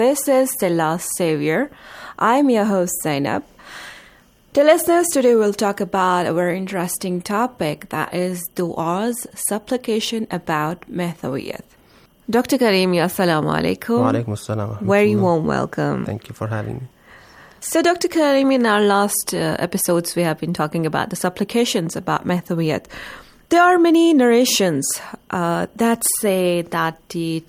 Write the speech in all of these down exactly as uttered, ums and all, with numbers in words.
This is The Last Savior. I'm your host, Zainab. The listeners, today we'll talk about a very interesting topic, that is du'a's supplication about Mathawiyat. Doctor Karimi, assalamu alaikum. Wa alaikum assalam. Very warm welcome. Thank you for having me. So, Doctor Karimi, in our last uh, episodes, we have been talking about the supplications about Mathawiyat. There are many narrations uh, that say that the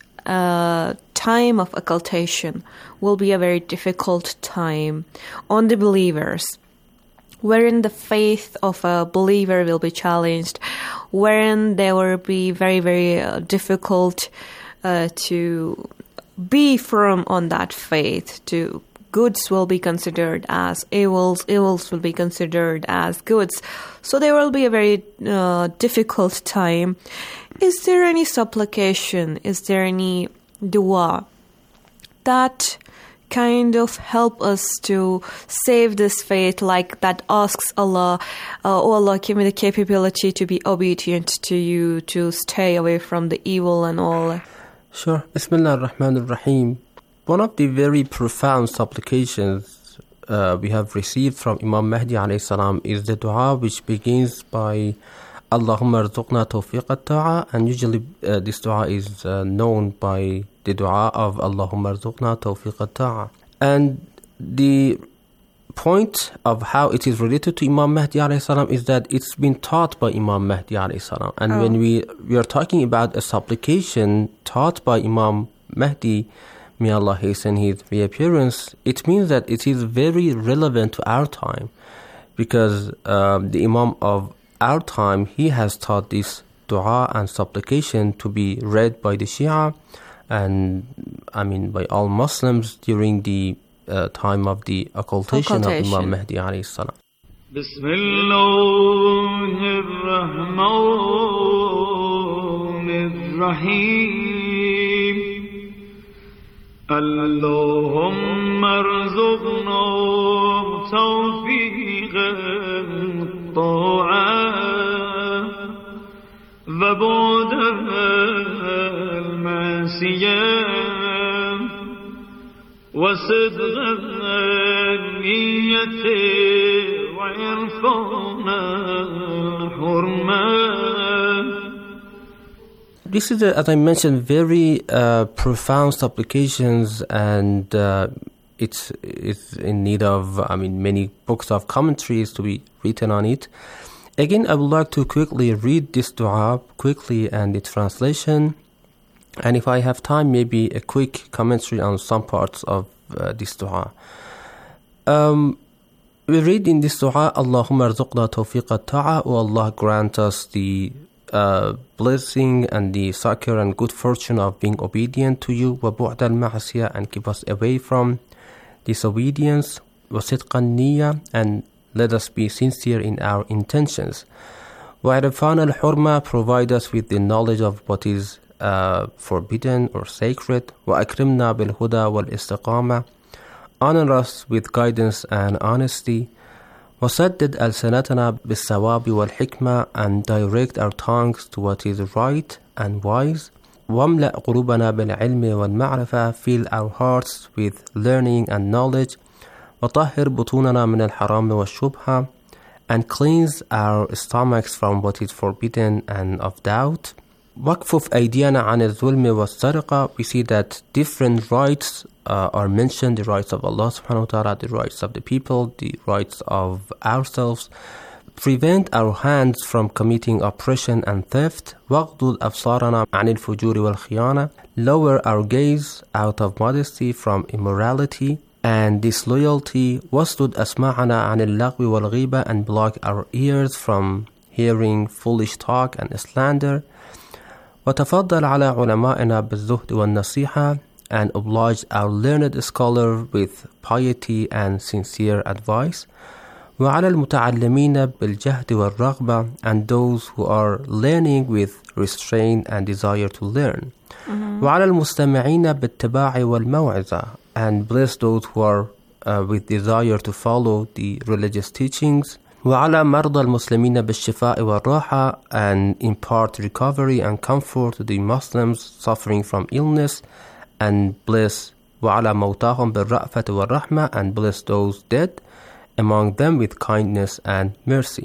uh, time of occultation will be a very difficult time on the believers, wherein the faith of a believer will be challenged, wherein there will be very, very uh, difficult uh, to be firm on that faith. To goods will be considered as evils, evils will be considered as goods. So there will be a very uh, difficult time. Is there any supplication? Is there any dua that kind of help us to save this faith, like that asks Allah, uh, oh Allah, give me the capability to be obedient to you, to stay away from the evil and all? Sure. Bismillah ar-Rahman ar-Rahim. One of the very profound supplications uh, we have received from Imam Mahdi alayhi salam is the dua which begins by Allahumma arzuqna tawfiq at-ta'a, and usually uh, this dua is uh, known by the dua of Allahumma arzuqna tawfiq at-ta'a. And the point of how it is related to Imam Mahdi alayhi salam is that it's been taught by Imam Mahdi alayhi salam. And oh. when we, we are talking about a supplication taught by Imam Mahdi, may Allah hasten his reappearance, it means that it is very relevant to our time, because um, the Imam of our time, he has taught this dua and supplication to be read by the Shia and I mean by all Muslims during the uh, time of the occultation, occultation of Imam Mahdi alayhi salam. Bismillahirrahmanirrahim. Allahumma arzuqna tawfiqan ta'ah wa bu'dan al-masiyah wa sidqan niyyati wa irfan al-hurmah. This is, a, as I mentioned, very uh, profound supplications, and uh, it's it's in need of, I mean, many books of commentaries to be written on it. Again, I would like to quickly read this dua quickly and its translation, and if I have time, maybe a quick commentary on some parts of uh, this dua. Um, we read in this dua, Allahumma arzuqna tawfiq at-ta'a, O Allah, grant us the Uh, blessing and the succor and good fortune of being obedient to you, وَبُعْدَ الْمَعْصِيَةِ, and keep us away from disobedience, وَصِدْقَ النِّيَّةِ, and let us be sincere in our intentions, وَعِرْفَانَ الْحُرْمَةِ, provide us with the knowledge of what is uh, forbidden or sacred, وَأَكْرِمْنَا بِالْهُدَى وَالْإِسْتِقَامَةِ, honor us with guidance and honesty, وَسَدِّدْ أَلْسَنَتَنَا بِالصَّوَابِ وَالْحِكْمَةِ, and direct our tongues to what is right and wise. وَامْلَأْ قُلُوبَنَا بِالْعِلْمِ وَالْمَعْرِفَةِ, fill our hearts with learning and knowledge. وَطَهِّرْ بُطُونَنَا مِنَ الْحَرَامِ وَالشُّبْهَةِ, and cleanse our stomachs from what is forbidden and of doubt. وَاكْفُفْ أَيْدِيَنَا عَنِ الظُّلْمِ وَالسَّرِقَةِ, we see that different rights uh, are mentioned, the rights of Allah subhanahu wa ta'ala, the rights of the people, the rights of ourselves. Prevent our hands from committing oppression and theft. وَاغْضُضْ أَبْصَارَنَا عَنِ الْفُجُورِ وَالْخِيَانَةِ, lower our gaze out of modesty from immorality and disloyalty. وَاسْدُدْ أَسْمَاعَنَا عَنِ اللَّغْوِ وَالْغِيبَةِ, and block our ears from hearing foolish talk and slander. وَتَفَضَّلْ عَلَى عُلَمَائِنَا بِالزُّهْدِ وَالنَّصِيحَةِ, and oblige our learned scholar with piety and sincere advice. وَعَلَى الْمُتَعَلِّمِينَ بِالْجَهْدِ وَالرَّغْبَةِ, and those who are learning with restraint and desire to learn. Mm-hmm. وَعَلَى الْمُسْتَمِعِينَ بِالتِّبَاعِ وَالْمَوْعِظَةِ, and bless those who are uh, with desire to follow the religious teachings. وَعَلَى مَرْضَى الْمُسْلِمِينَ بِالشِّفَاءِ وَالرَّاحَةِ, and impart recovery and comfort to the Muslims suffering from illness, and bless وعلى موتاهم بالرأفة والرحمة, and bless those dead among them with kindness and mercy.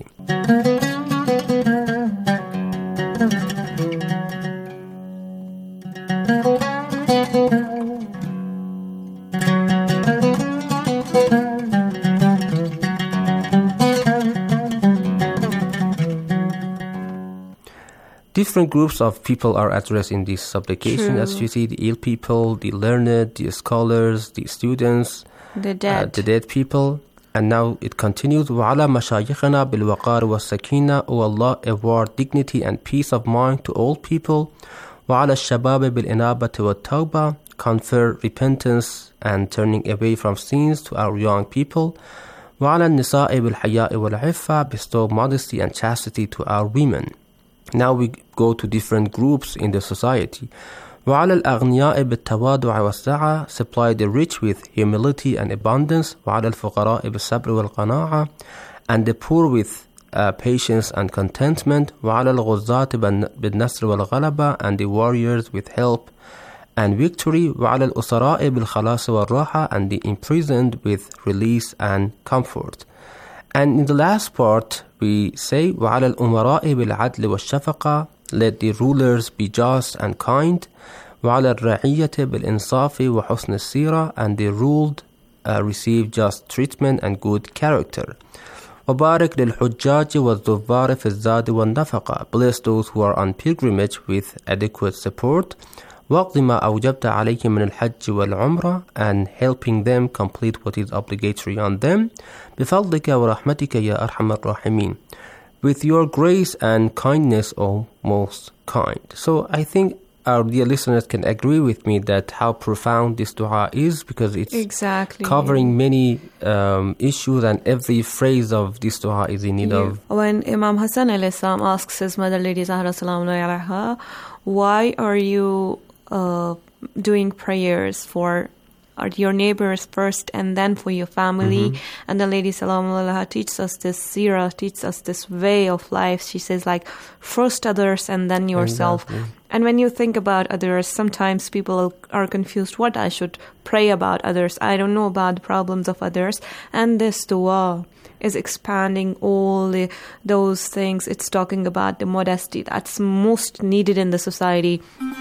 Different groups of people are addressed in this supplication. True. As you see, the ill people, the learned, the scholars, the students, the dead, uh, the dead people. And now it continues, وَعَلَى مَشَايِخَنَا بِالْوَقَارِ وَالسَّكِينَةِ, O Allah, award dignity and peace of mind to all people. وَعَلَى الشَّبَابِ بِالْإِنَابَةِ وَالتَّوْبَةِ, confer repentance and turning away from sins to our young people. وَعَلَى النِّسَاءِ بِالْحَيَاءِ وَالْعِفَّةِ, bestow modesty and chastity to our women. Now we go to different groups in the society. وَعَلَى الْأَغْنِيَاءِ بِالتَّوَادُعِ وَالسَّعَةِ, supply the rich with humility and abundance. وَعَلَى الْفُقَرَاءِ بِالصَّبْرِ وَالْقَنَاعَةِ, and the poor with uh, patience and contentment. وَعَلَى الْغُزَّاةِ بِالنَّصْرِ وَالْغَلَبَةِ, and the warriors with help and victory. وَعَلَى الْأُسَرَاءِ بِالْخَلَاصِ وَالرَّاحَةِ, and the imprisoned with release and comfort. And in the last part, we say, وَعَلَى الْأُمَرَاءِ بِالْعَدْلِ وَالشَّفَقَةِ, let the rulers be just and kind. وَعَلَى الرَّعِيَّةِ بِالْإِنصَافِ وَحُسْنِ السِّيرَةِ, and the ruled uh, receive just treatment and good character. وَبَارِكْ لِلْحُجَّاجِ وَالزُّوَّارِ فِي الزَّادِ وَالنَّفَقَةِ, bless those who are on pilgrimage with adequate support. وَقْضِ مَا أَوْجَبْتَ عَلَيْهِ مِنَ الْحَجِّ وَالْعُمْرَةِ, and helping them complete what is obligatory on them. بِفَضْلِكَ وَرَحْمَتِكَ يَا أَرْحَمَ الرَّاحِمِينَ, with your grace and kindness, O most kind. So I think our dear listeners can agree with me that how profound this dua is, because it's exactly covering many um, issues, and every phrase of this dua is in need yeah. of. When Imam Hassan alayhi salam asks his mother, Lady Zahra salamullahi alayha, why are you uh, doing prayers for or your neighbors first and then for your family? Mm-hmm. And the Lady Salaamullah teaches us this seerah, teaches us this way of life. She says, like, first others and then yourself. Exactly. And when you think about others, sometimes people are confused what I should pray about others. I don't know about the problems of others. And this dua is expanding all the, those things. It's talking about the modesty that's most needed in the society.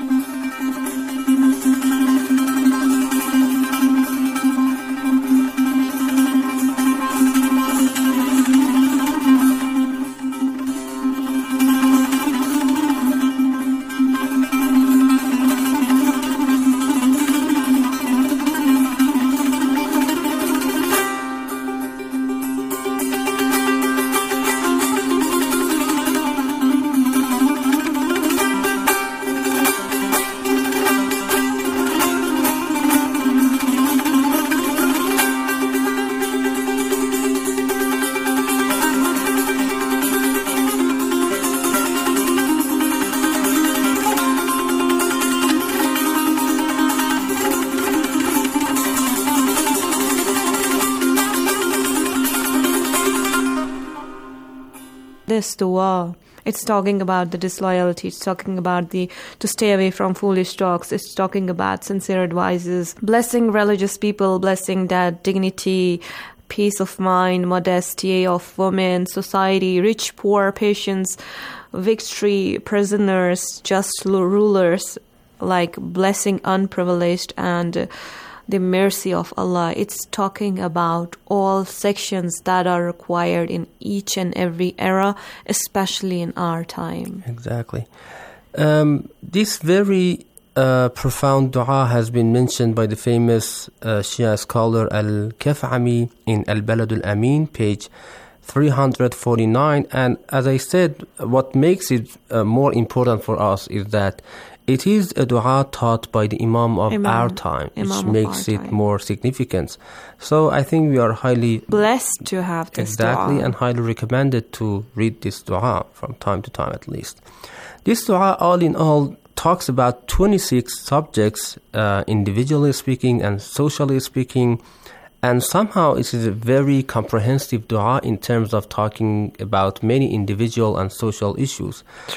This dua, it's talking about the disloyalty, it's talking about the to stay away from foolish talks, it's talking about sincere advices, blessing religious people, blessing that dignity, peace of mind, modesty of women, society, rich, poor, patience, victory, prisoners, just rulers, like blessing unprivileged, and uh, the mercy of Allah. It's talking about all sections that are required in each and every era, especially in our time. Exactly. Um, this very uh, profound dua has been mentioned by the famous uh, Shia scholar Al-Kaf'ami in Al-Balad Al-Amin, page three hundred forty-nine. And as I said, what makes it uh, more important for us is that it is a dua taught by the Imam of Imam, our time, Imam which makes it time. more significant. So I think we are highly blessed to have this exactly dua. and highly recommended to read this dua from time to time at least. This dua, all in all, talks about twenty-six subjects, uh, individually speaking and socially speaking, and somehow it is a very comprehensive dua in terms of talking about many individual and social issues. True.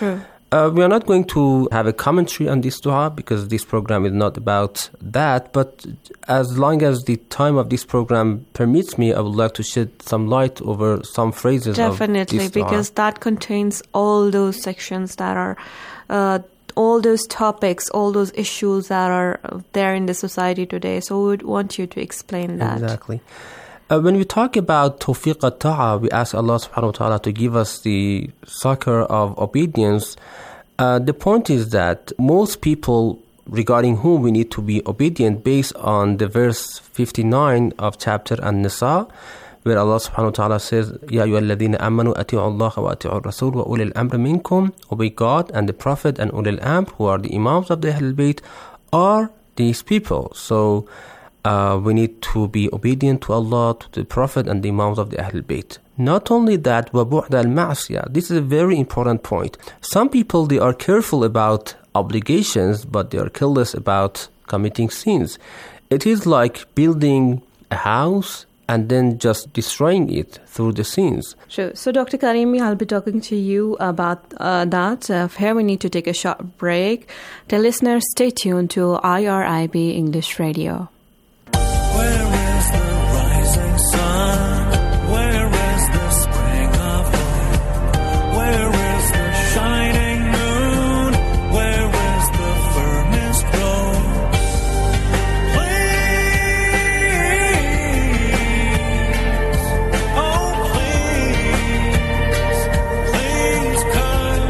Uh, we are not going to have a commentary on this dua because this program is not about that. But as long as the time of this program permits me, I would like to shed some light over some phrases Definitely, of this dua. because that contains all those sections that are, uh, all those topics, all those issues that are there in the society today. So we would want you to explain that. Exactly. Uh, when we talk about tawfiq al-ta'a, we ask Allah subhanahu wa ta'ala to give us the succor of obedience. Uh, the point is that most people regarding whom we need to be obedient based on the verse fifty-nine of chapter An-Nisa, where Allah subhanahu wa ta'ala says, Ya ayyuhalladhina amanu ati'u Allah wa ati'u rasul wa ulil amr minkum, obey God and the Prophet and ulil amr, who are the imams of the Ahlul Bayt, are these people. So, Uh, we need to be obedient to Allah, to the Prophet, and the Imams of the Ahlul Bayt. Not only that, وَبُعْدَ الْمَعْصِيَةِ. This is a very important point. Some people, they are careful about obligations, but they are careless about committing sins. It is like building a house and then just destroying it through the sins. Sure. So, Doctor Karimi, I'll be talking to you about uh, that. Uh, here we need to take a short break. The listeners, stay tuned to I R I B English Radio. Where is the rising sun? Where is the spring of hope? Where is the shining moon? Where is the firmest rose? Please, oh please, please come.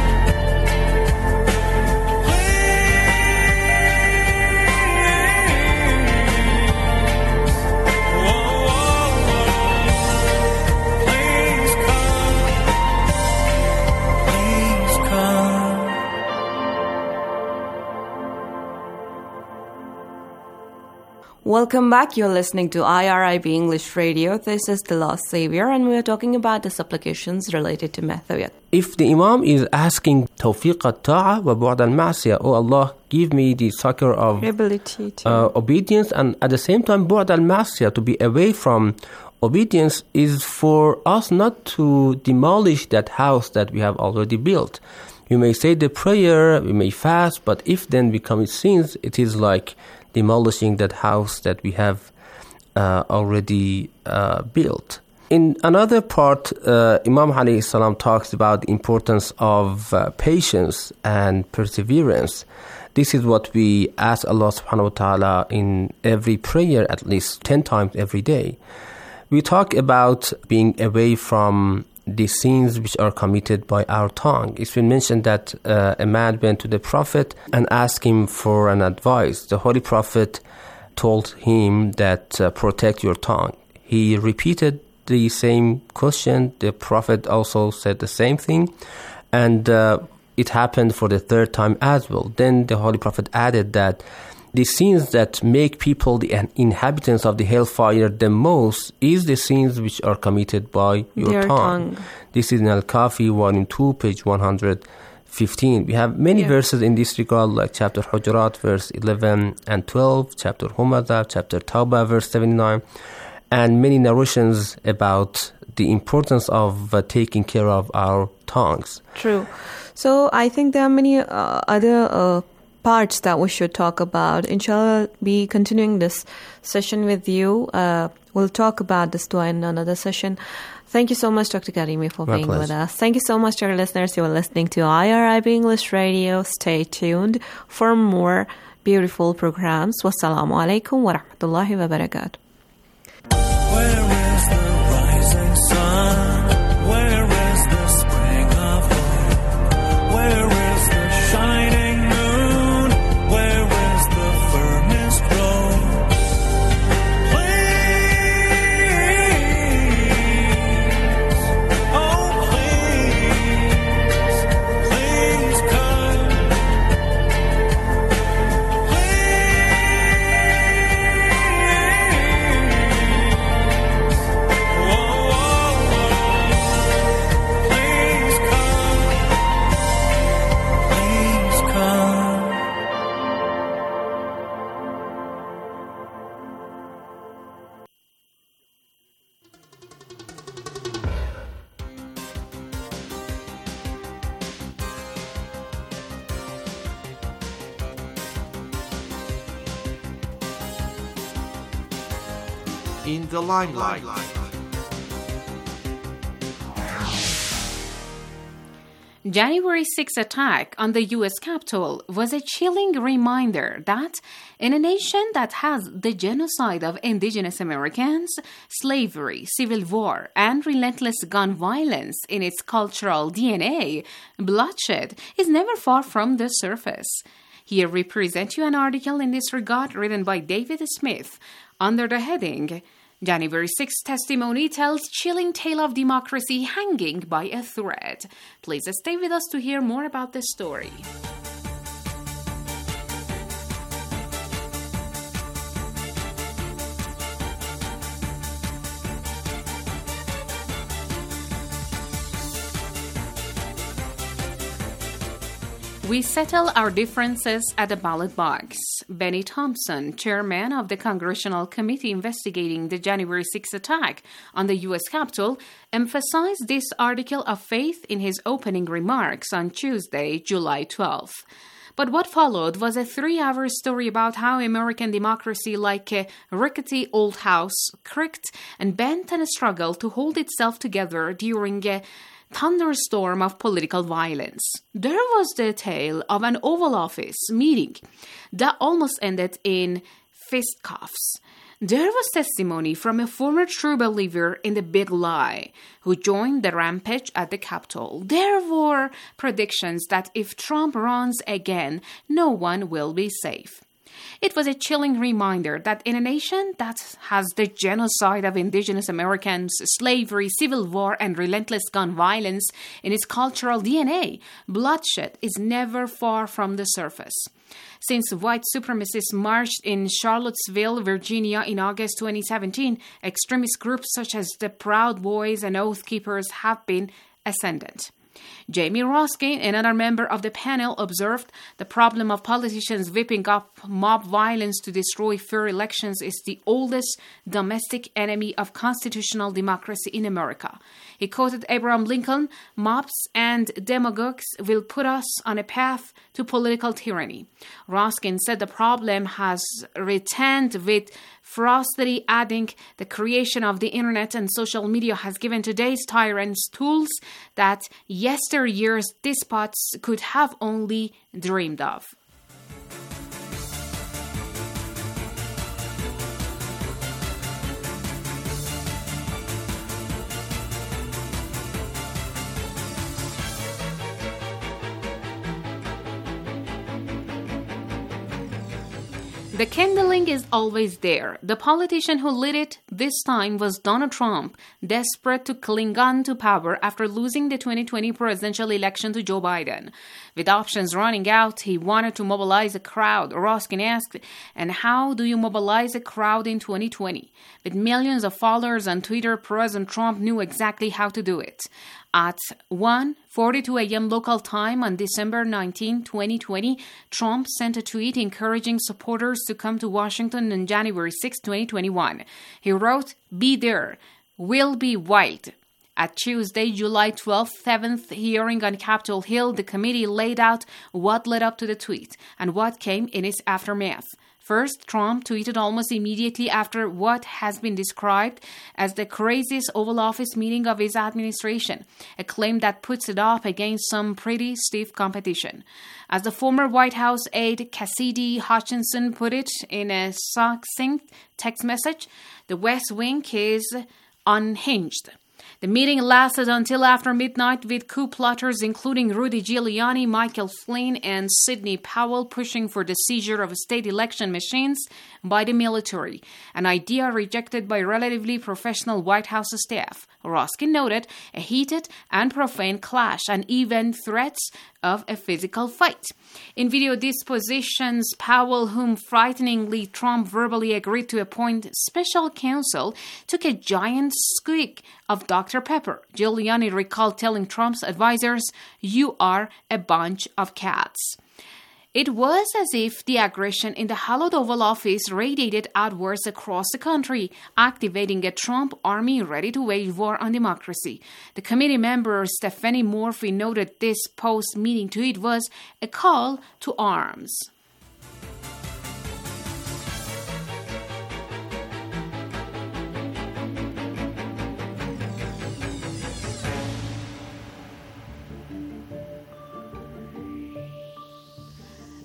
Welcome back. You're listening to I R I B English Radio. This is The Lost Savior, and we are talking about the supplications related to Mathawiyat. If the Imam is asking tawfiq al-ta'a wa bu'd al-ma'siyah, oh Allah, give me the succor of Ability to uh, obedience, and at the same time bu'd al-ma'siyah, to be away from obedience, is for us not to demolish that house that we have already built. You may say the prayer, we may fast, but if then we commit sins, it is like demolishing that house that we have uh, already uh, built. In another part, uh, Imam alayhi salam talks about the importance of uh, patience and perseverance. This is what we ask Allah subhanahu wa ta'ala in every prayer, at least ten times every day. We talk about being away from the sins which are committed by our tongue. It's been mentioned that uh, a man went to the Prophet and asked him for an advice. The Holy Prophet told him that uh, protect your tongue. He repeated the same question. The Prophet also said the same thing. And uh, it happened for the third time as well. Then the Holy Prophet added that the sins that make people the inhabitants of the hellfire the most is the sins which are committed by your Their tongue. tongue. This is in Al-Kafi, volume two, page one hundred fifteen. We have many Yeah. verses in this regard, like chapter Hujurat, verse eleven and twelve, chapter Humaza, chapter Tawbah, verse seventy-nine, and many narrations about the importance of uh, taking care of our tongues. True. So I think there are many uh, other uh, parts that we should talk about. Inshallah, be continuing this session with you. Uh, we'll talk about this dua in another session. Thank you so much, Doctor Karimi, for My being pleasure. with us. Thank you so much to our listeners. You are listening to I R I B English Radio. Stay tuned for more beautiful programs. Wassalamu alaikum wa rahmatullahi wa barakatuh. Where is the rising sun? Where is the spring of hope? Where is the shining moon? Where is the firmest rose? Please, oh please, please come. Please. in the limelight. January sixth attack on the U S Capitol was a chilling reminder that in a nation that has the genocide of indigenous Americans, slavery, civil war, and relentless gun violence in its cultural D N A, bloodshed is never far from the surface. Here we present you an article in this regard written by David Smith under the heading January sixth testimony tells chilling tale of democracy hanging by a thread. Please stay with us to hear more about this story. We settle our differences at the ballot box. Benny Thompson, chairman of the Congressional Committee investigating the January sixth attack on the U S Capitol, emphasized this article of faith in his opening remarks on Tuesday, July twelfth. But what followed was a three-hour story about how American democracy, like a rickety old house, creaked and bent in a struggle to hold itself together during a thunderstorm of political violence. There was the tale of an Oval Office meeting that almost ended in fisticuffs. There was testimony from a former true believer in the big lie who joined the rampage at the Capitol. There were predictions that if Trump runs again, no one will be safe. It was a chilling reminder that in a nation that has the genocide of indigenous Americans, slavery, civil war, and relentless gun violence in its cultural D N A, bloodshed is never far from the surface. Since white supremacists marched in Charlottesville, Virginia in August twenty seventeen, extremist groups such as the Proud Boys and Oath Keepers have been ascendant. Jamie Raskin, another member of the panel, observed the problem of politicians whipping up mob violence to destroy fair elections is the oldest domestic enemy of constitutional democracy in America. He quoted Abraham Lincoln, "Mobs and demagogues will put us on a path to political tyranny." Raskin said the problem has returned with ferocity, adding the creation of the internet and social media has given today's tyrants tools that yesteryear's despots could have only dreamed of. The kindling is always there. The politician who lit it this time was Donald Trump, desperate to cling on to power after losing the twenty twenty presidential election to Joe Biden. With options running out, he wanted to mobilize a crowd. Raskin asked, and how do you mobilize a crowd in twenty twenty? With millions of followers on Twitter, President Trump knew exactly how to do it. At one forty-two a.m. local time on December nineteenth, twenty twenty, Trump sent a tweet encouraging supporters to come to Washington on January sixth, twenty twenty-one. He wrote, "Be there. Will be wild." At Tuesday, July twelfth, seventh hearing on Capitol Hill, the committee laid out what led up to the tweet and what came in its aftermath. First, Trump tweeted almost immediately after what has been described as the craziest Oval Office meeting of his administration, a claim that puts it up against some pretty stiff competition. As the former White House aide Cassidy Hutchinson put it in a succinct text message, the West Wing is unhinged. The meeting lasted until after midnight, with coup plotters including Rudy Giuliani, Michael Flynn, and Sidney Powell pushing for the seizure of state election machines by the military, an idea rejected by relatively professional White House staff. Raskin noted a heated and profane clash and even threats of a physical fight. In video dispositions, Powell, whom frighteningly Trump verbally agreed to appoint special counsel, took a giant squeak of Doctor Pepper. Giuliani recalled telling Trump's advisors, "You are a bunch of cats." It was as if the aggression in the hallowed Oval Office radiated outwards across the country, activating a Trump army ready to wage war on democracy. The committee member Stephanie Murphy noted this post-meeting tweet was a call to arms. .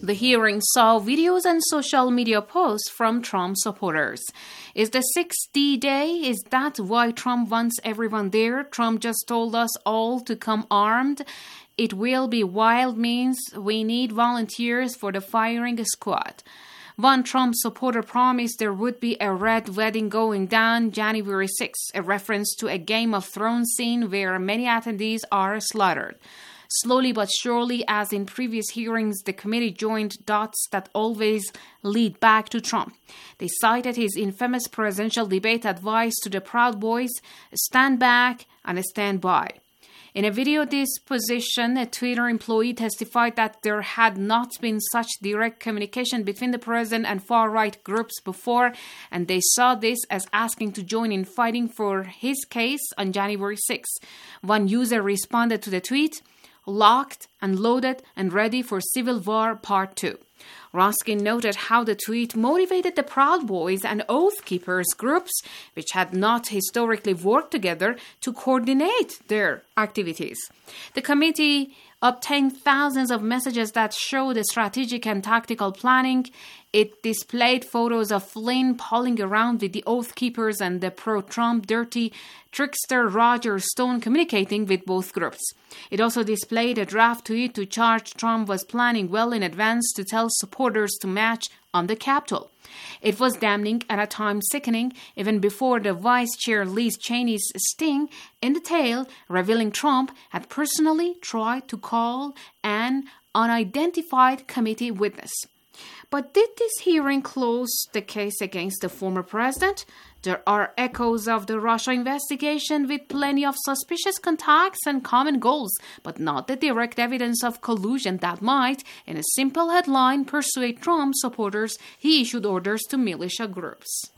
The hearing saw videos and social media posts from Trump supporters. Is the sixth day? Is that why Trump wants everyone there? Trump just told us all to come armed. It will be wild means we need volunteers for the firing squad. One Trump supporter promised there would be a red wedding going down January sixth, a reference to a Game of Thrones scene where many attendees are slaughtered. Slowly but surely, as in previous hearings, the committee joined dots that always lead back to Trump. They cited his infamous presidential debate advice to the Proud Boys, stand back and stand by. In a video disposition, a Twitter employee testified that there had not been such direct communication between the president and far-right groups before, and they saw this as asking to join in fighting for his case on January sixth. One user responded to the tweet, locked and loaded and ready for Civil War Part two. Roskin noted how the tweet motivated the Proud Boys and Oath Keepers groups, which had not historically worked together, to coordinate their activities. The committee obtained thousands of messages that showed the strategic and tactical planning. It displayed photos of Flynn polling around with the Oath Keepers and the pro-Trump dirty trickster Roger Stone communicating with both groups. It also displayed a draft tweet to charge Trump was planning well in advance to tell supporters to march on the Capitol. It was damning and at times sickening, even before the Vice Chair Liz Cheney's sting in the tail, revealing Trump had personally tried to call an unidentified committee witness. But did this hearing close the case against the former president? There are echoes of the Russia investigation with plenty of suspicious contacts and common goals, but not the direct evidence of collusion that might, in a simple headline, persuade Trump supporters he issued orders to militia groups.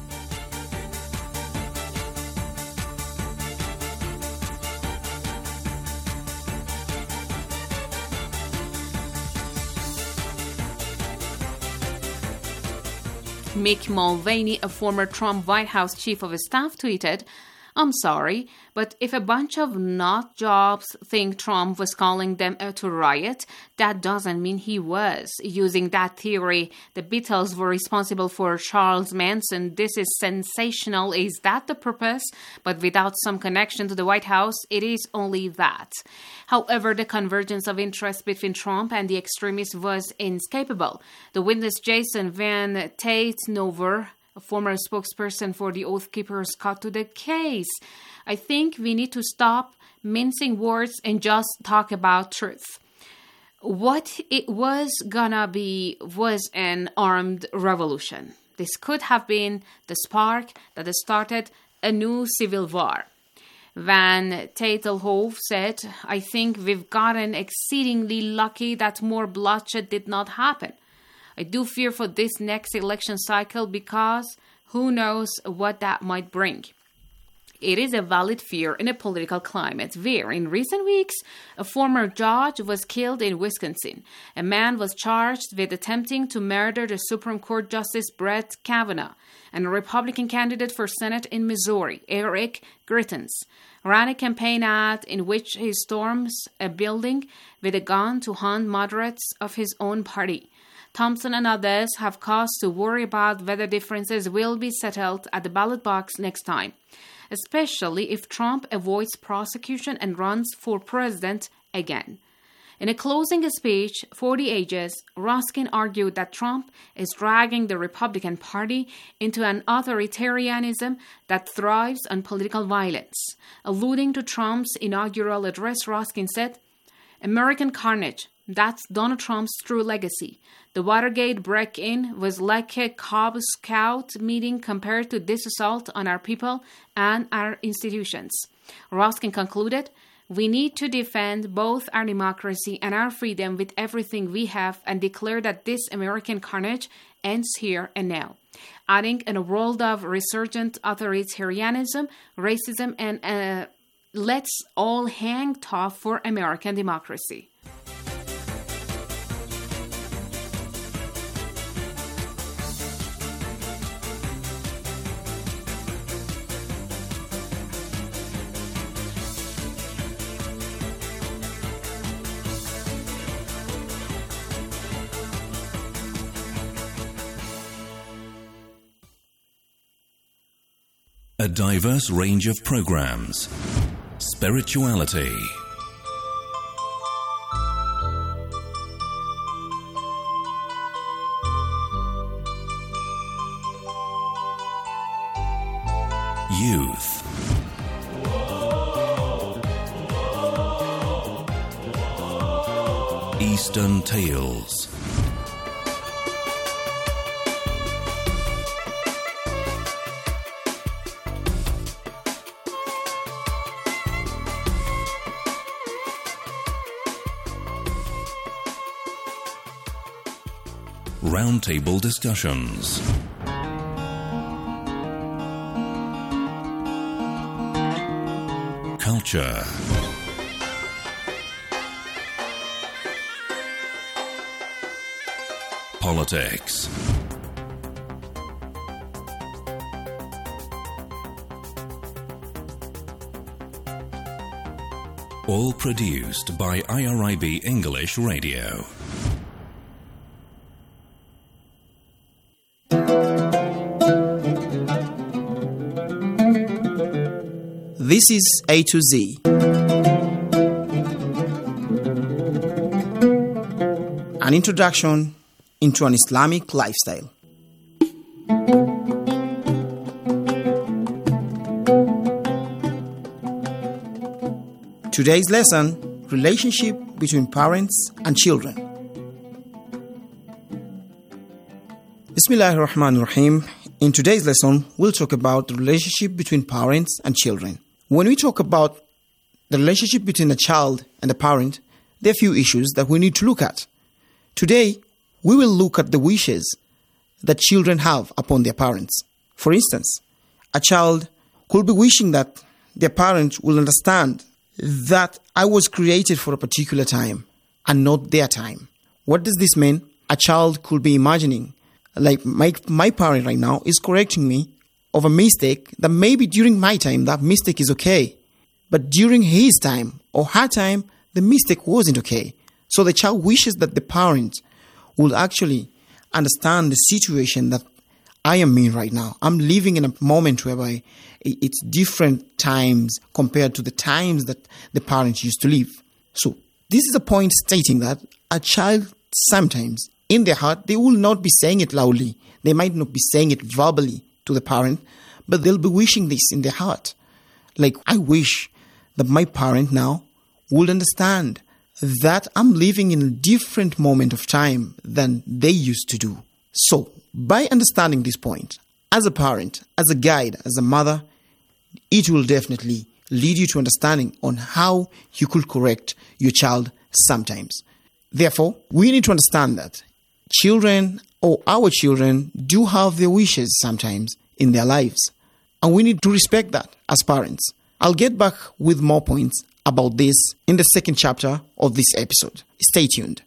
Mick Mulvaney, a former Trump White House chief of staff, tweeted, "I'm sorry, but if a bunch of nut jobs think Trump was calling them to riot, that doesn't mean he was. Using that theory, the Beatles were responsible for Charles Manson. This is sensational. Is that the purpose? But without some connection to the White House, it is only that." However, the convergence of interest between Trump and the extremists was inescapable. The witness Jason Van Tatenhover, a former spokesperson for the Oath Keepers, cut to the case. "I think we need to stop mincing words and just talk about truth. What it was gonna be was an armed revolution. This could have been the spark that started a new civil war." Van Tatenhover said, "I think we've gotten exceedingly lucky that more bloodshed did not happen. I do fear for this next election cycle because who knows what that might bring." It is a valid fear in a political climate where, in recent weeks, a former judge was killed in Wisconsin. A man was charged with attempting to murder the Supreme Court Justice Brett Kavanaugh, and a Republican candidate for Senate in Missouri, Eric Greitens, ran a campaign ad in which he storms a building with a gun to hunt moderates of his own party. Thompson and others have cause to worry about whether differences will be settled at the ballot box next time, especially if Trump avoids prosecution and runs for president again. In a closing speech for the ages, Roskin argued that Trump is dragging the Republican Party into an authoritarianism that thrives on political violence. Alluding to Trump's inaugural address, Roskin said, "American carnage, that's Donald Trump's true legacy. The Watergate break-in was like a Cub Scout meeting compared to this assault on our people and our institutions." Roskin concluded, "We need to defend both our democracy and our freedom with everything we have and declare that this American carnage ends here and now." Adding, "In a world of resurgent authoritarianism, racism, and uh, let's all hang tough for American democracy." A diverse range of programs. Spirituality. Youth. Eastern Tales. Roundtable discussions. Culture. Politics. All produced by I R I B English Radio. This is A to Z. An introduction into an Islamic lifestyle. Today's lesson, relationship between parents and children. Bismillahir Rahmanir Rahim. In today's lesson, we'll talk about the relationship between parents and children. When we talk about the relationship between a child and a parent, there are a few issues that we need to look at. Today, we will look at the wishes that children have upon their parents. For instance, a child could be wishing that their parent will understand that I was created for a particular time and not their time. What does this mean? A child could be imagining, like my, my parent right now is correcting me of a mistake that maybe during my time that mistake is okay, but during his time or her time the mistake wasn't okay. So the child wishes that the parent will actually understand the situation that I am in right now. I'm living in a moment whereby it's different times compared to the times that the parents used to live. So this is a point stating that a child sometimes in their heart, they will not be saying it loudly. They might not be saying it verbally to the parent, but they'll be wishing this in their heart. Like, I wish that my parent now would understand that I'm living in a different moment of time than they used to do. So, by understanding this point, as a parent, as a guide, as a mother, it will definitely lead you to understanding on how you could correct your child sometimes. Therefore, we need to understand that children or our children do have their wishes sometimes in their lives. And we need to respect that as parents. I'll get back with more points about this in the second chapter of this episode. Stay tuned.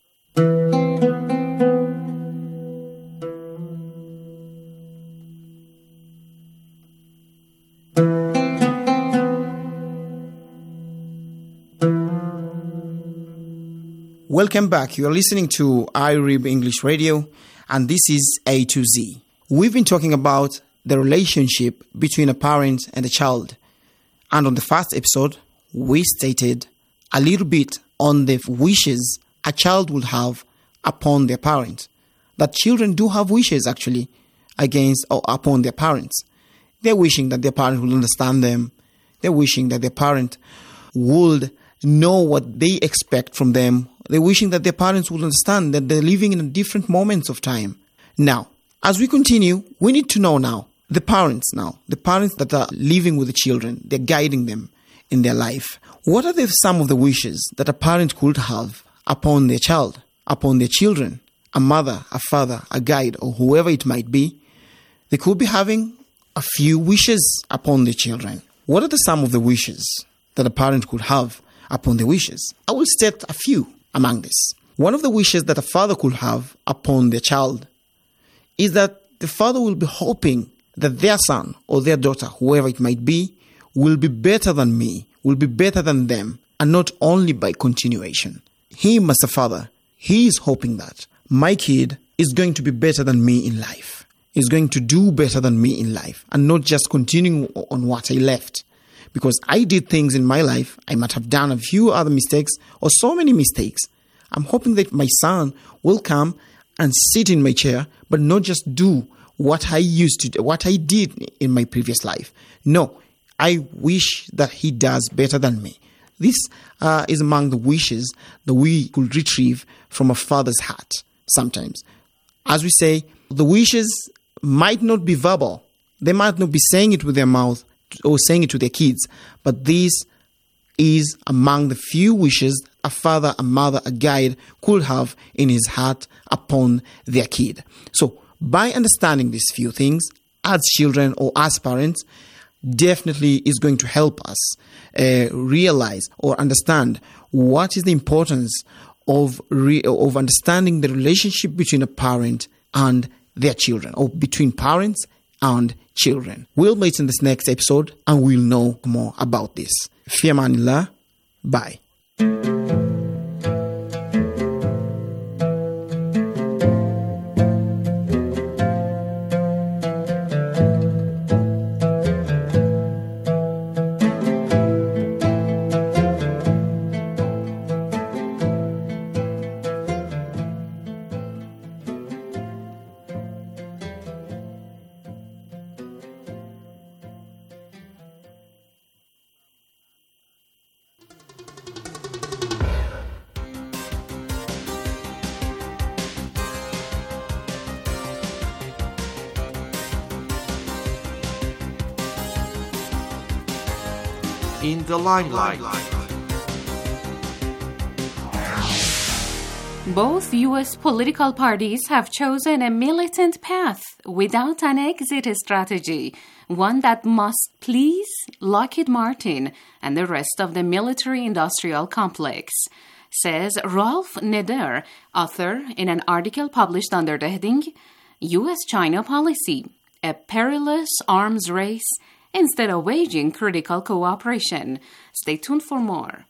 Welcome back. You are listening to I R I B English Radio, and this is A to Z. We've been talking about the relationship between a parent and a child. And on the first episode, we stated a little bit on the wishes a child will have upon their parent. That children do have wishes actually against or upon their parents. They're wishing that their parent will understand them. They're wishing that their parent would know what they expect from them. They're wishing that their parents will understand that they're living in a different moments of time. Now, as we continue, we need to know now, the parents now, the parents that are living with the children, they're guiding them in their life. What are the, some of the wishes that a parent could have upon their child, upon their children? A mother, a father, a guide, or whoever it might be, they could be having a few wishes upon their children. What are the some of the wishes that a parent could have upon their wishes? I will state a few among this. One of the wishes that a father could have upon their child is that the father will be hoping that their son or their daughter, whoever it might be, will be better than me, will be better than them, and not only by continuation. Him as a father, he is hoping that my kid is going to be better than me in life. is going to do better than me in life and not just continuing on what I left. Because I did things in my life, I might have done a few other mistakes or so many mistakes. I'm hoping that my son will come and sit in my chair, but not just do what I used to do, what I did in my previous life. No, I wish that he does better than me. This uh, is among the wishes that we could retrieve from a father's heart sometimes. As we say, the wishes might not be verbal. They might not be saying it with their mouth or saying it to their kids, but this is among the few wishes a father, a mother, a guide could have in his heart upon their kid. So, by understanding these few things, as children or as parents, definitely is going to help us uh, realize or understand what is the importance of re- of understanding the relationship between a parent and their children, or between parents and children. We'll meet in this next episode and we'll know more about this. Fi amanillah. Bye. In the limelight. Both U S political parties have chosen a militant path without an exit strategy, one that must please Lockheed Martin and the rest of the military-industrial complex, says Rolf Neder, author in an article published under the heading U S-China Policy, a Perilous Arms Race instead of waging critical cooperation. Stay tuned for more.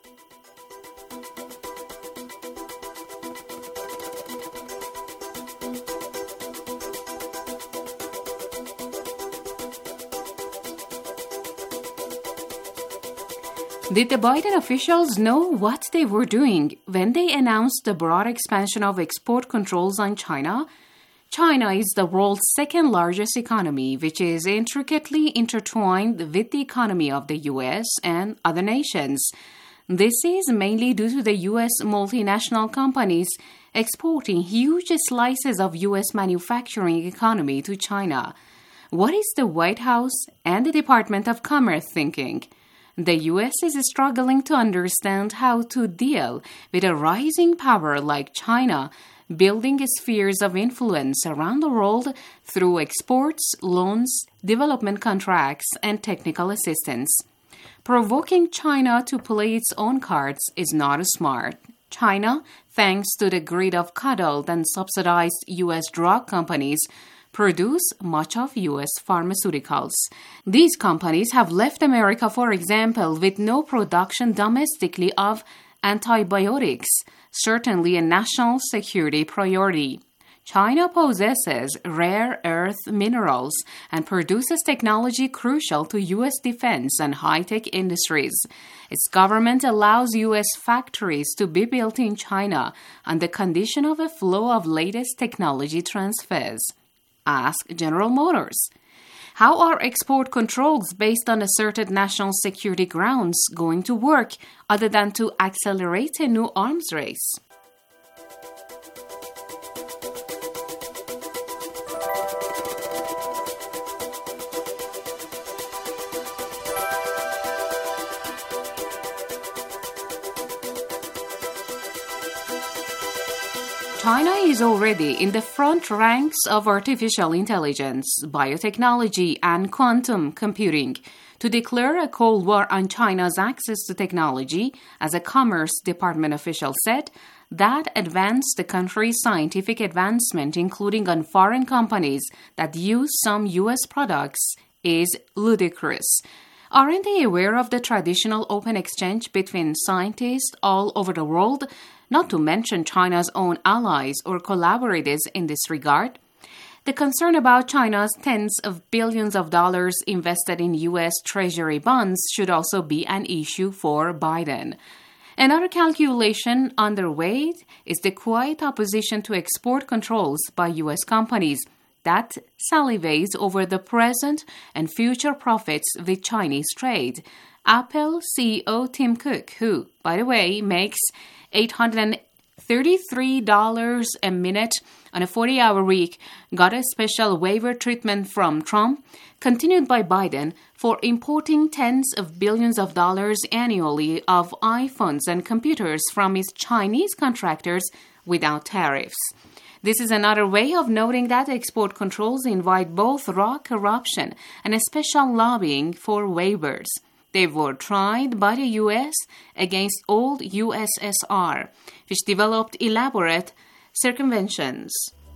Did the Biden officials know what they were doing when they announced the broad expansion of export controls on China? China is the world's second largest economy, which is intricately intertwined with the economy of the U S and other nations. This is mainly due to the U S multinational companies exporting huge slices of U S manufacturing economy to China. What is the White House and the Department of Commerce thinking? The U S is struggling to understand how to deal with a rising power like China, building spheres of influence around the world through exports, loans, development contracts, and technical assistance. Provoking China to play its own cards is not smart. China, thanks to the greed of coddled and subsidized U S drug companies, produce much of U S pharmaceuticals. These companies have left America, for example, with no production domestically of antibiotics, certainly a national security priority. China possesses rare earth minerals and produces technology crucial to U S defense and high-tech industries. Its government allows U S factories to be built in China on the condition of a flow of latest technology transfers. Ask General Motors. How are export controls based on asserted national security grounds going to work other than to accelerate a new arms race? China is already in the front ranks of artificial intelligence, biotechnology, and quantum computing. To declare a Cold War on China's access to technology, as a Commerce Department official said, that advanced the country's scientific advancement, including on foreign companies that use some U S products, is ludicrous. Aren't they aware of the traditional open exchange between scientists all over the world, not to mention China's own allies or collaborators in this regard? The concern about China's tens of billions of dollars invested in U S Treasury bonds should also be an issue for Biden. Another calculation underway is the quiet opposition to export controls by U S companies that salivates over the present and future profits with Chinese trade. Apple C E O Tim Cook, who, by the way, makes eight hundred thirty-three dollars a minute on a forty-hour week, got a special waiver treatment from Trump, continued by Biden, for importing tens of billions of dollars annually of iPhones and computers from his Chinese contractors without tariffs. This is another way of noting that export controls invite both raw corruption and a special lobbying for waivers. They were tried by the U S against old U S S R, which developed elaborate circumventions.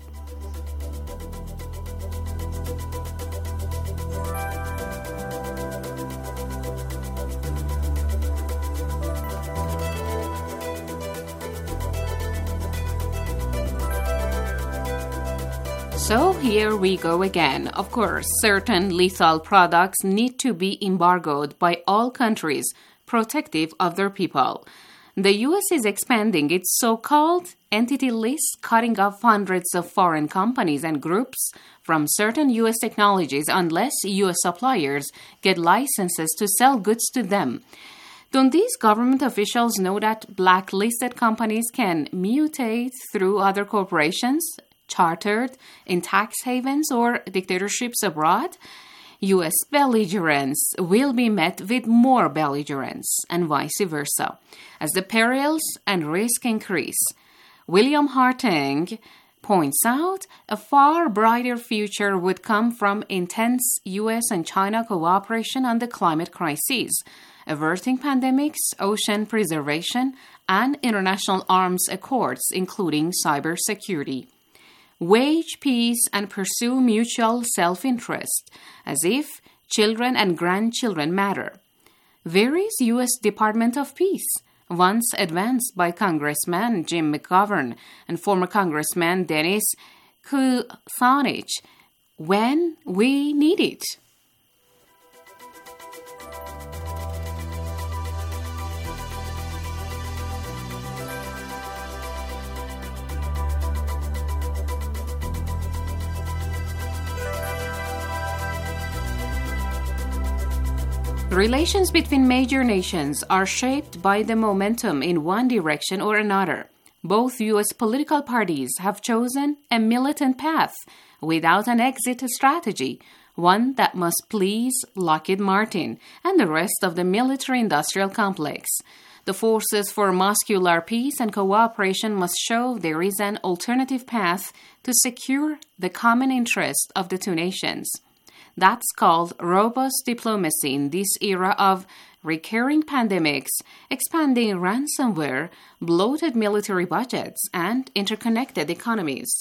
So here we go again. Of course, certain lethal products need to be embargoed by all countries protective of their people. The U S is expanding its so-called entity list, cutting off hundreds of foreign companies and groups from certain U S technologies unless U S suppliers get licenses to sell goods to them. Don't these government officials know that blacklisted companies can mutate through other corporations chartered in tax havens or dictatorships abroad? U S belligerents will be met with more belligerents, and vice versa, as the perils and risk increase. William Harting points out a far brighter future would come from intense U S and China cooperation on the climate crisis, averting pandemics, ocean preservation, and international arms accords, including cybersecurity. Wage peace and pursue mutual self-interest, as if children and grandchildren matter. Where is U S Department of Peace, once advanced by Congressman Jim McGovern and former Congressman Dennis Kucinich, when we need it? Relations between major nations are shaped by the momentum in one direction or another. Both U S political parties have chosen a militant path without an exit strategy, one that must please Lockheed Martin and the rest of the military-industrial complex. The forces for muscular peace and cooperation must show there is an alternative path to secure the common interest of the two nations. That's called robust diplomacy in this era of recurring pandemics, expanding ransomware, bloated military budgets, and interconnected economies.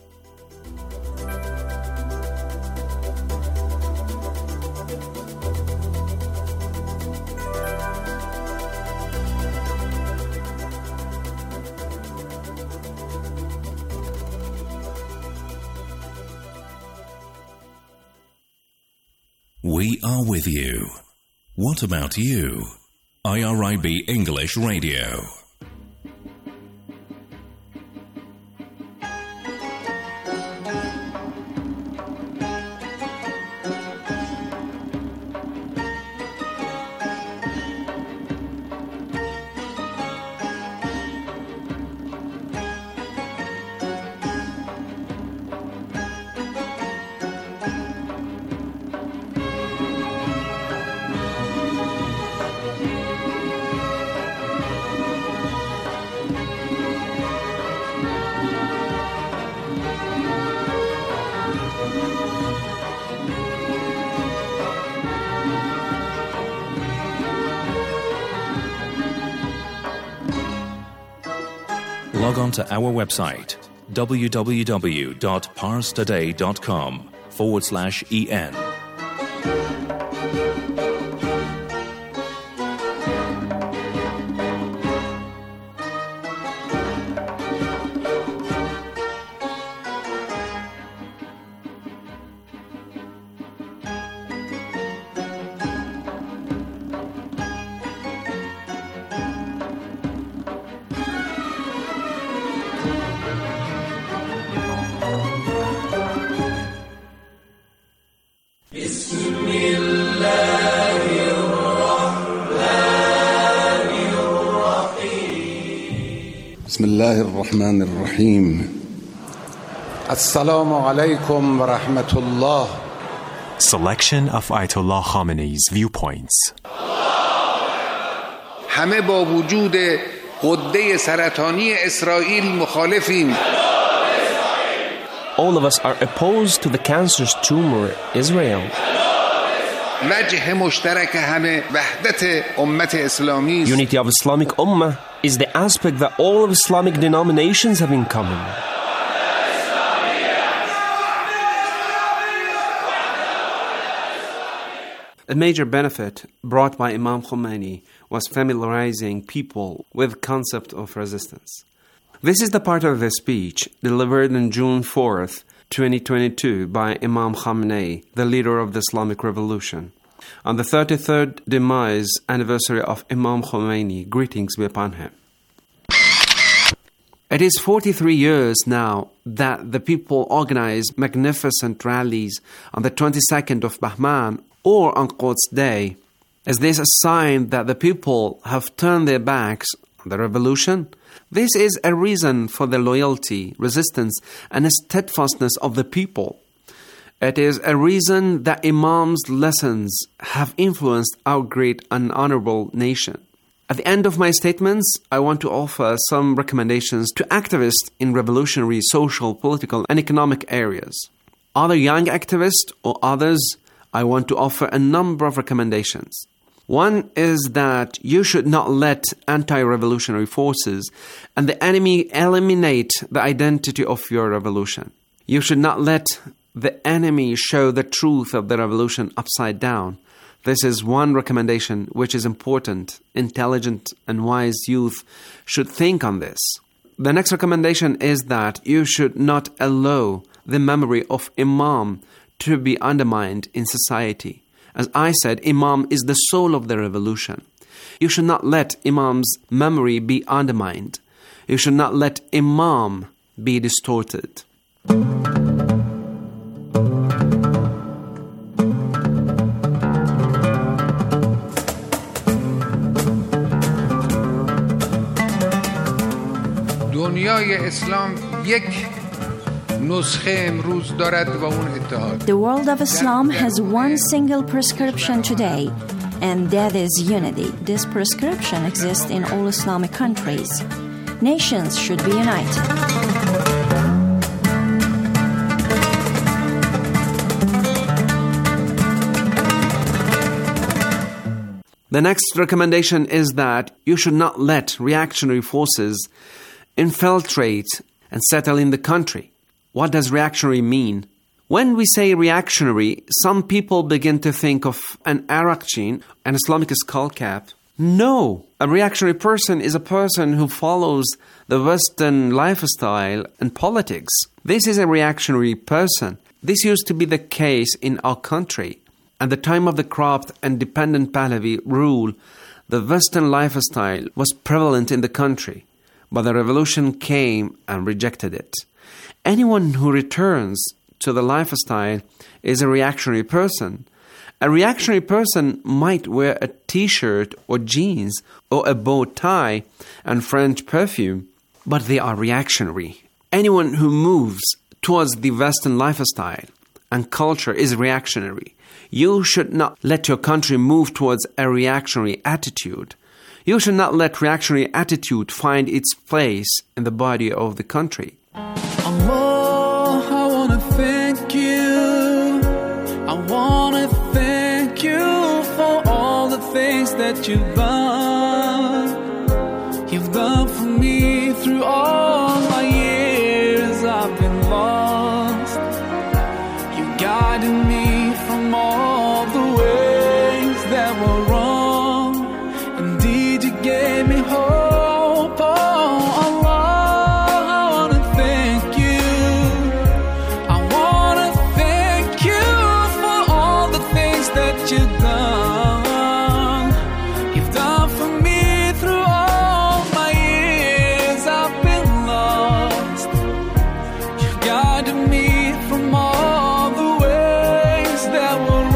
We are with you. What about you? I R I B English Radio. Log on to our website, www.parstoday.com forward slash en. بسم الله الرحمن الرحيم السلام عليكم ورحمة الله. Selection of Ayatollah Khamenei's viewpoints. همه با وجود غده سرطانی اسرائیل مخالفیم. All of us are opposed to the cancerous tumor Israel. وجه مشترک همه وحدت امت اسلامی است. Unity of Islamic Ummah is the aspect that all of Islamic denominations have in common. A major benefit brought by Imam Khomeini was familiarizing people with the concept of resistance. This is the part of the speech delivered on June fourth, twenty twenty-two by Imam Khamenei, the leader of the Islamic Revolution. On the thirty-third demise anniversary of Imam Khomeini, greetings be upon him. It is forty-three years now that the people organized magnificent rallies on the twenty-second of Bahman or on Quds Day. Is this a sign that the people have turned their backs on the revolution? This is a reason for the loyalty, resistance, and steadfastness of the people. It is a reason that Imam's lessons have influenced our great and honorable nation. At the end of my statements, I want to offer some recommendations to activists in revolutionary, social, political, and economic areas. Other young activists or others, I want to offer a number of recommendations. One is that you should not let anti-revolutionary forces and the enemy eliminate the identity of your revolution. You should not let the enemy show the truth of the revolution upside down. This is one recommendation which is important. Intelligent and wise youth should think on this. The next recommendation is that you should not allow the memory of Imam to be undermined in society. As I said, Imam is the soul of the revolution. You should not let Imam's memory be undermined. You should not let Imam be distorted. دنیای اسلام یک نسخه امروز دارد و اون اتحاد. The world of Islam has one single prescription today, and that is unity. This prescription exists in all Islamic countries. Nations should be united. The next recommendation is that you should not let reactionary forces infiltrate and settle in the country. What does reactionary mean? When we say reactionary, some people begin to think of an Arakchin, an Islamic skull cap. No, a reactionary person is a person who follows the Western lifestyle and politics. This is a reactionary person. This used to be the case in our country. At the time of the corrupt and dependent Pahlavi rule, the Western lifestyle was prevalent in the country, but the revolution came and rejected it. Anyone who returns to the lifestyle is a reactionary person. A reactionary person might wear a t-shirt or jeans or a bow tie and French perfume, but they are reactionary. Anyone who moves towards the Western lifestyle and culture is reactionary. You should not let your country move towards a reactionary attitude. You should not let reactionary attitude find its place in the body of the country. Allah, I want to thank you. I want to thank you for all the things that you've done. You've done for me through all my years I've been lost. You guided me from all the ways that were wrong. Indeed, you gave me hope. Guided me from all the ways that were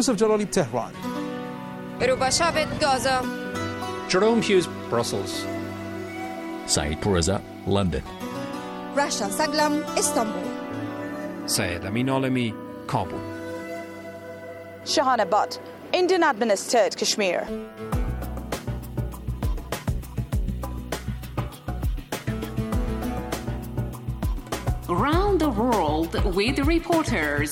Yusuf Jalali, Tehran. Rubashabet, Gaza. Jerome Hughes, Brussels. Saeed Pourreza, London. Rasha Saglam, Istanbul. Syed Amin Alami, Kabul. Shahana Butt, Indian-administered Kashmir. Around the world with reporters.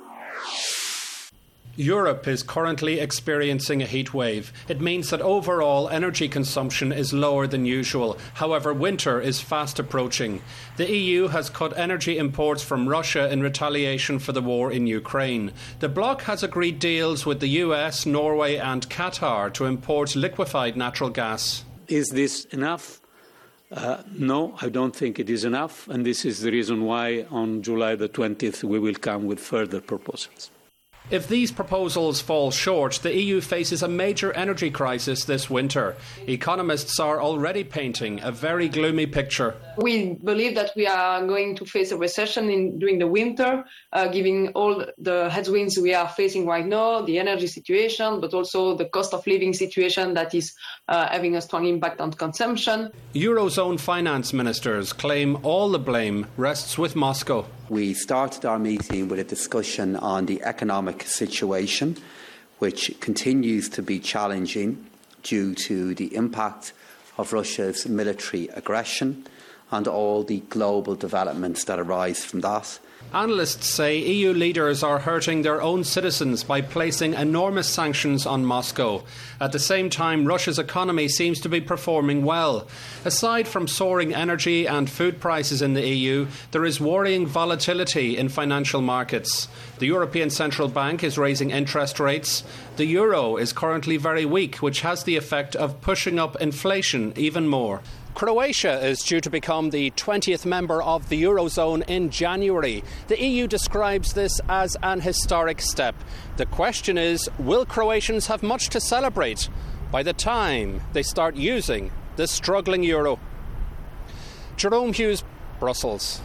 Europe is currently experiencing a heat wave. It means that overall energy consumption is lower than usual. However, winter is fast approaching. The E U has cut energy imports from Russia in retaliation for the war in Ukraine. The bloc has agreed deals with the U S, Norway and Qatar to import liquefied natural gas. Is this enough? Uh, no, I don't think it is enough, and this is the reason why on July the twentieth we will come with further proposals. If these proposals fall short, the E U faces a major energy crisis this winter. Economists are already painting a very gloomy picture. We believe that we are going to face a recession in, during the winter, uh, given all the headwinds we are facing right now, the energy situation, but also the cost of living situation that is uh, having a strong impact on consumption. Eurozone finance ministers claim all the blame rests with Moscow. We started our meeting with a discussion on the economic situation, which continues to be challenging due to the impact of Russia's military aggression and all the global developments that arise from that. Analysts say E U leaders are hurting their own citizens by placing enormous sanctions on Moscow. At the same time, Russia's economy seems to be performing well. Aside from soaring energy and food prices in the E U, there is worrying volatility in financial markets. The European Central Bank is raising interest rates. The euro is currently very weak, which has the effect of pushing up inflation even more. Croatia is due to become the twentieth member of the Eurozone in January. The E U describes this as an historic step. The question is, will Croatians have much to celebrate by the time they start using the struggling euro? Jerome Hughes, Brussels.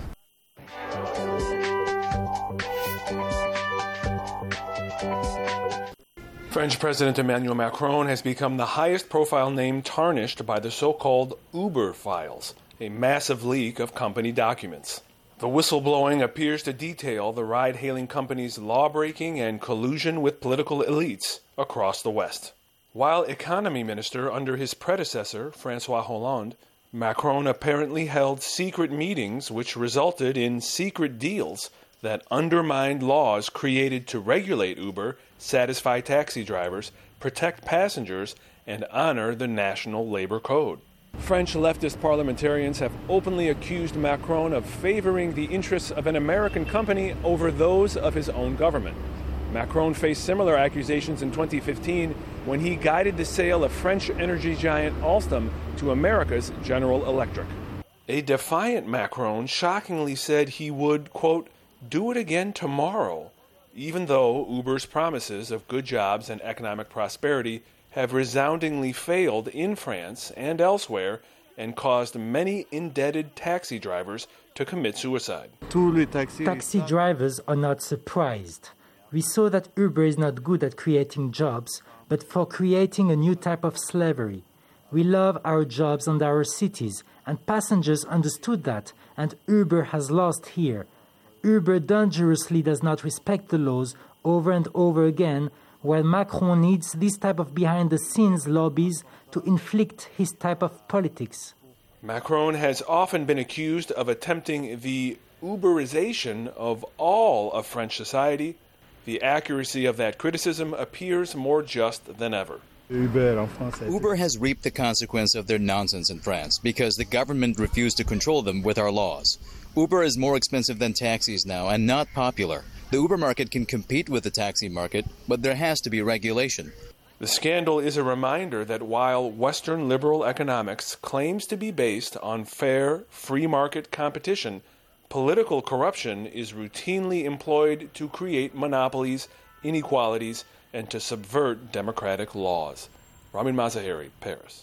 French President Emmanuel Macron has become the highest-profile name tarnished by the so-called Uber files, a massive leak of company documents. The whistleblowing appears to detail the ride-hailing company's law-breaking and collusion with political elites across the West. While economy minister under his predecessor, François Hollande, Macron apparently held secret meetings which resulted in secret deals that undermined laws created to regulate Uber, satisfy taxi drivers, protect passengers, and honor the National Labor Code. French leftist parliamentarians have openly accused Macron of favoring the interests of an American company over those of his own government. Macron faced similar accusations in twenty fifteen when he guided the sale of French energy giant Alstom to America's General Electric. A defiant Macron shockingly said he would, quote, do it again tomorrow, even though Uber's promises of good jobs and economic prosperity have resoundingly failed in France and elsewhere and caused many indebted taxi drivers to commit suicide. Taxi drivers are not surprised. We saw that Uber is not good at creating jobs, but for creating a new type of slavery. We love our jobs and our cities, and passengers understood that, and Uber has lost here. Uber dangerously does not respect the laws over and over again, while Macron needs this type of behind-the-scenes lobbies to inflict his type of politics. Macron has often been accused of attempting the Uberization of all of French society. The accuracy of that criticism appears more just than ever. Uber has reaped the consequence of their nonsense in France because the government refused to control them with our laws. Uber is more expensive than taxis now and not popular. The Uber market can compete with the taxi market, but there has to be regulation. The scandal is a reminder that while Western liberal economics claims to be based on fair, free market competition, political corruption is routinely employed to create monopolies, inequalities, and to subvert democratic laws. Ramin Mazaheri, Paris.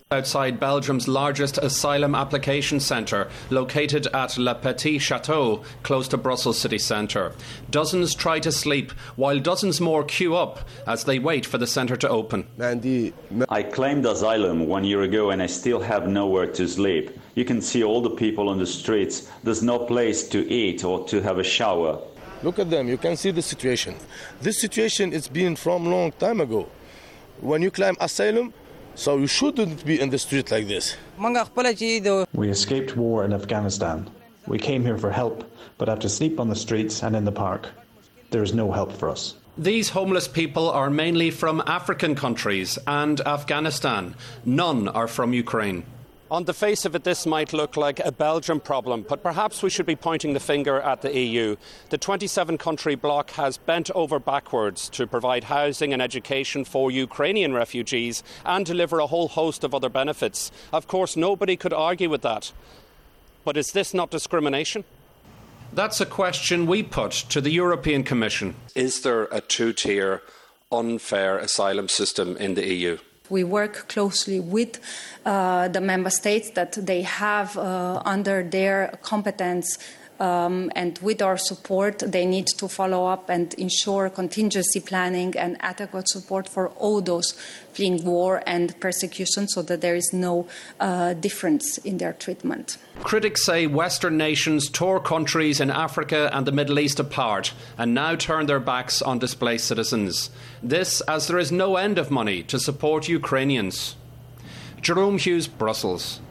Outside Belgium's largest asylum application centre, located at Le Petit Château, close to Brussels city centre. Dozens try to sleep, while dozens more queue up as they wait for the centre to open. I claimed asylum one year ago and I still have nowhere to sleep. You can see all the people on the streets. There's no place to eat or to have a shower. Look at them. You can see the situation. This situation is been from a long time ago. When you claim asylum, so you shouldn't be in the street like this. We escaped war in Afghanistan. We came here for help, but have to sleep on the streets and in the park. There is no help for us. These homeless people are mainly from African countries and Afghanistan. None are from Ukraine. On the face of it, this might look like a Belgian problem, but perhaps we should be pointing the finger at the E U. The twenty-seven country bloc has bent over backwards to provide housing and education for Ukrainian refugees and deliver a whole host of other benefits. Of course, nobody could argue with that. But is this not discrimination? That's a question we put to the European Commission. Is there a two-tier, unfair asylum system in the E U? We work closely with uh, the member states that they have uh, under their competence, um, and with our support, they need to follow up and ensure contingency planning and adequate support for all those fleeing war and persecution so that there is no uh, difference in their treatment. Critics say Western nations tore countries in Africa and the Middle East apart and now turn their backs on displaced citizens. This as there is no end of money to support Ukrainians. Jerome Hughes, Brussels.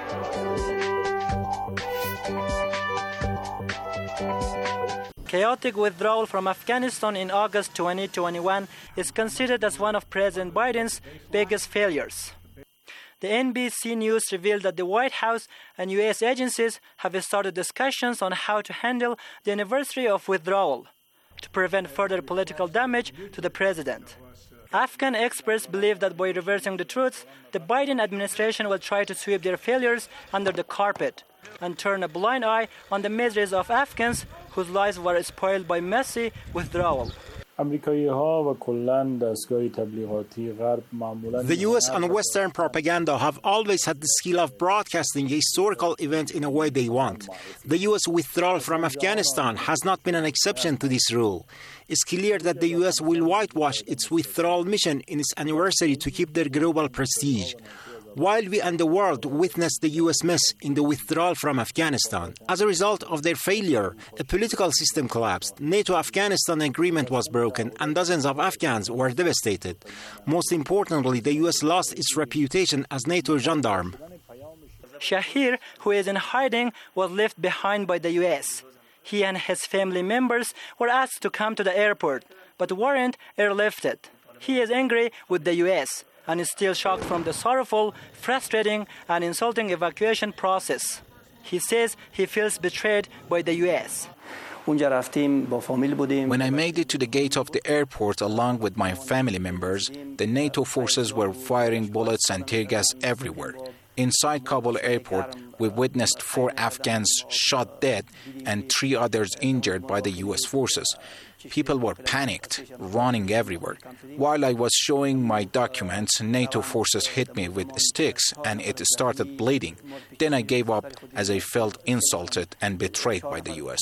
Chaotic withdrawal from Afghanistan in August twenty twenty-one is considered as one of President Biden's biggest failures. The N B C News revealed that the White House and U S agencies have started discussions on how to handle the anniversary of withdrawal to prevent further political damage to the president. Afghan experts believe that by reversing the truth, the Biden administration will try to sweep their failures under the carpet and turn a blind eye on the miseries of Afghans whose lives were spoiled by messy withdrawal. The U S and Western propaganda have always had the skill of broadcasting a historical event in a way they want. The U S withdrawal from Afghanistan has not been an exception to this rule. It's clear that the U S will whitewash its withdrawal mission in its anniversary to keep their global prestige. While we and the world witnessed the U S mess in the withdrawal from Afghanistan, as a result of their failure, a political system collapsed, NATO-Afghanistan agreement was broken, and dozens of Afghans were devastated. Most importantly, the U S lost its reputation as NATO gendarme. Shahir, who is in hiding, was left behind by the U S. He and his family members were asked to come to the airport, but weren't airlifted. He is angry with the U S and is still shocked from the sorrowful, frustrating, and insulting evacuation process. He says he feels betrayed by the U S. When I made it to the gate of the airport along with my family members, the NATO forces were firing bullets and tear gas everywhere. Inside Kabul airport, we witnessed four Afghans shot dead and three others injured by the U S forces. People were panicked, running everywhere. While I was showing my documents, NATO forces hit me with sticks and it started bleeding. Then I gave up as I felt insulted and betrayed by the U S.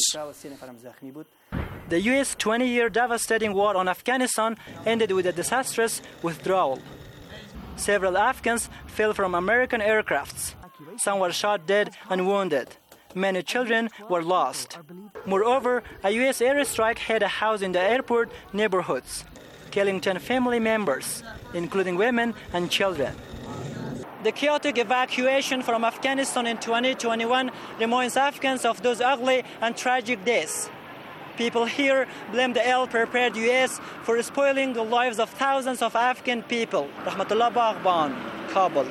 The U S twenty-year devastating war on Afghanistan ended with a disastrous withdrawal. Several Afghans fell from American aircrafts. Some were shot dead and wounded. Many children were lost. Moreover, a U S airstrike hit a house in the airport neighborhoods, killing ten family members, including women and children. The chaotic evacuation from Afghanistan in twenty twenty-one reminds Afghans of those ugly and tragic days. People here blame the ill-prepared U S for spoiling the lives of thousands of Afghan people. Rahmatullah Baghban, Kabul.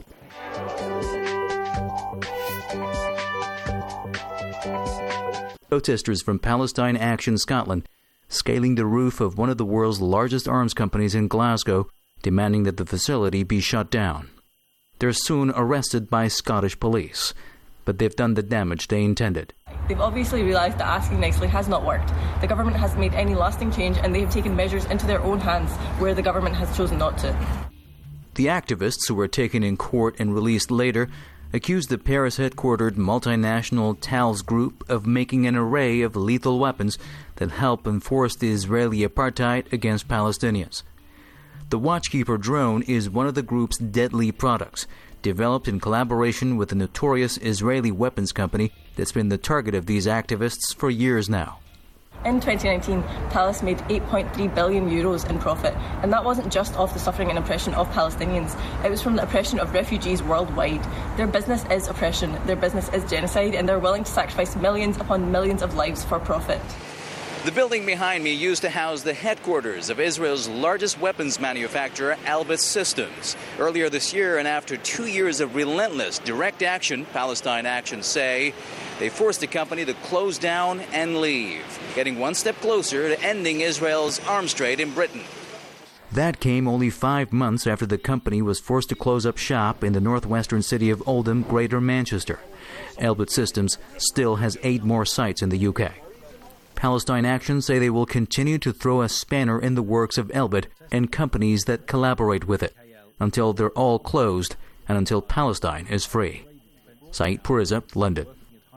Protesters from Palestine Action Scotland scaling the roof of one of the world's largest arms companies in Glasgow, demanding that the facility be shut down. They're soon arrested by Scottish police, but they've done the damage they intended. They've obviously realised that asking nicely has not worked. The government hasn't made any lasting change and they have taken measures into their own hands where the government has chosen not to. The activists, who were taken in court and released later, accused the Paris-headquartered multinational Thales Group of making an array of lethal weapons that help enforce the Israeli apartheid against Palestinians. The Watchkeeper drone is one of the group's deadly products, developed in collaboration with the notorious Israeli weapons company that's been the target of these activists for years now. In twenty nineteen, Thales made eight point three billion euros in profit, and that wasn't just off the suffering and oppression of Palestinians, it was from the oppression of refugees worldwide. Their business is oppression, their business is genocide, and they're willing to sacrifice millions upon millions of lives for profit. The building behind me used to house the headquarters of Israel's largest weapons manufacturer, Elbit Systems. Earlier this year, and after two years of relentless direct action, Palestine Action say, they forced the company to close down and leave, getting one step closer to ending Israel's arms trade in Britain. That came only five months after the company was forced to close up shop in the northwestern city of Oldham, Greater Manchester. Elbit Systems still has eight more sites in the U K. Palestine Action say they will continue to throw a spanner in the works of Elbit and companies that collaborate with it until they're all closed and until Palestine is free. Saeed Puriza, London.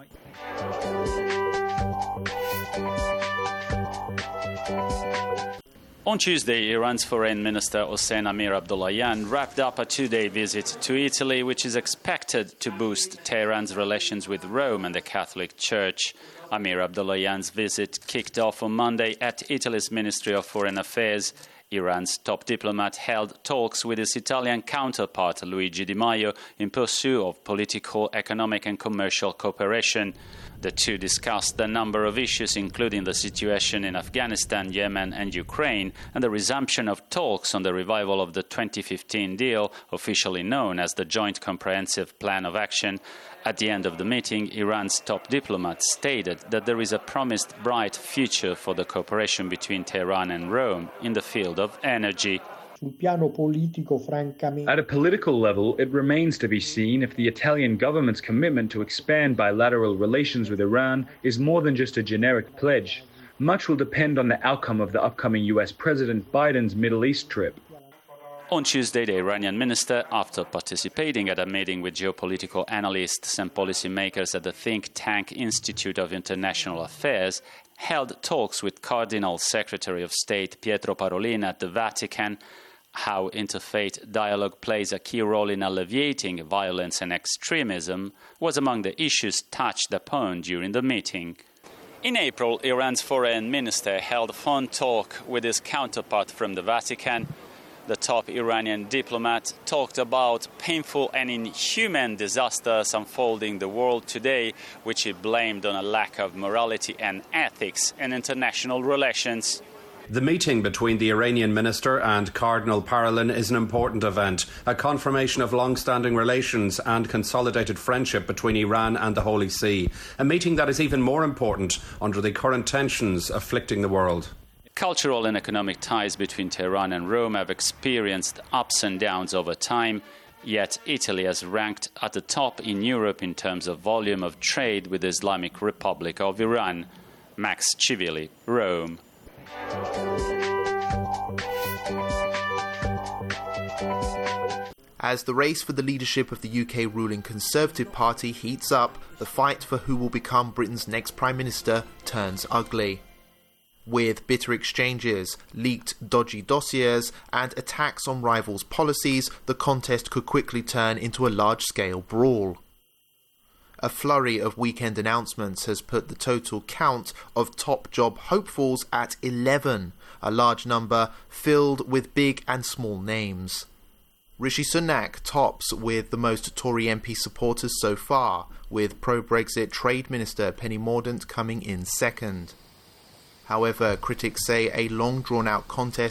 On Tuesday, Iran's Foreign Minister Hossein Amir-Abdollahian wrapped up a two-day visit to Italy, which is expected to boost Tehran's relations with Rome and the Catholic Church. Amir-Abdollahian's visit kicked off on Monday at Italy's Ministry of Foreign Affairs. Iran's top diplomat held talks with his Italian counterpart, Luigi Di Maio, in pursuit of political, economic and commercial cooperation. The two discussed a number of issues, including the situation in Afghanistan, Yemen and Ukraine, and the resumption of talks on the revival of the twenty fifteen deal, officially known as the Joint Comprehensive Plan of Action. At the end of the meeting, Iran's top diplomat stated that there is a promised bright future for the cooperation between Tehran and Rome in the field of energy. At a political level, it remains to be seen if the Italian government's commitment to expand bilateral relations with Iran is more than just a generic pledge. Much will depend on the outcome of the upcoming U S President Biden's Middle East trip. On Tuesday, the Iranian minister, after participating at a meeting with geopolitical analysts and policymakers at the think tank Institute of International Affairs, held talks with Cardinal Secretary of State Pietro Parolin at the Vatican. How interfaith dialogue plays a key role in alleviating violence and extremism was among the issues touched upon during the meeting. In April, Iran's foreign minister held a phone talk with his counterpart from the Vatican. The top Iranian diplomat talked about painful and inhuman disasters unfolding the world today, which he blamed on a lack of morality and ethics in international relations. The meeting between the Iranian minister and Cardinal Parolin is an important event, a confirmation of long-standing relations and consolidated friendship between Iran and the Holy See, a meeting that is even more important under the current tensions afflicting the world. Cultural and economic ties between Tehran and Rome have experienced ups and downs over time, yet Italy has ranked at the top in Europe in terms of volume of trade with the Islamic Republic of Iran. Max Civili, Rome. As the race for the leadership of the U K ruling Conservative Party heats up, the fight for who will become Britain's next Prime Minister turns ugly. With bitter exchanges, leaked dodgy dossiers, and attacks on rivals' policies, the contest could quickly turn into a large-scale brawl. A flurry of weekend announcements has put the total count of top job hopefuls at eleven, a large number filled with big and small names. Rishi Sunak tops with the most Tory M P supporters so far, with pro-Brexit Trade Minister Penny Mordaunt coming in second. However, critics say a long-drawn-out contest